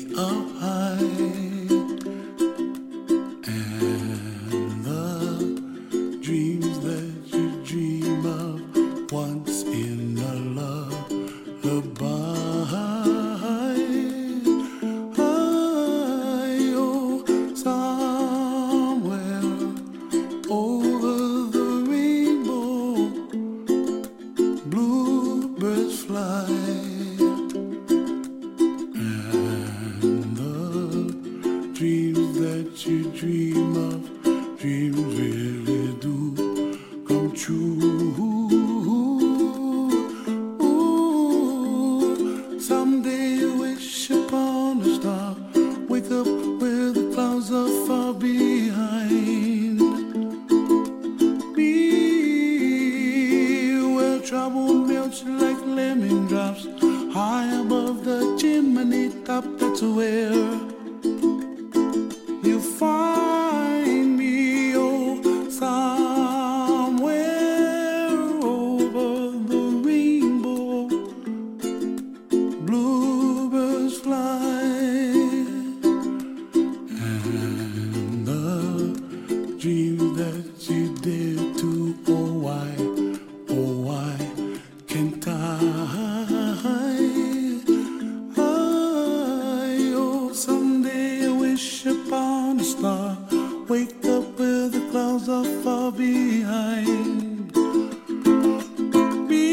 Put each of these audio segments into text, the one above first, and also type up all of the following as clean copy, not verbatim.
up high, and the dreams that you dream of once in a lullaby. Oh, somewhere over the rainbow, bluebirds fly. Dreams that you dream of, dreams really do come true. Ooh, someday you wish upon a star, wake up where the clouds are far behind. Be where trouble melts like lemon drops, high above the chimney top. That's where you find me, oh, somewhere over the rainbow, bluebirds fly, and the dreams that you dare to, oh why can't I? Upon a star, wake up where the clouds are far behind. Be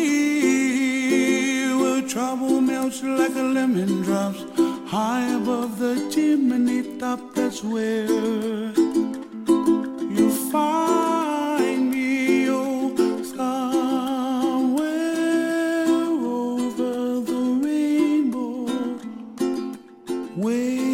where trouble melts like a lemon drops, high above the chimney top. That's where you find me, oh, somewhere over the rainbow, way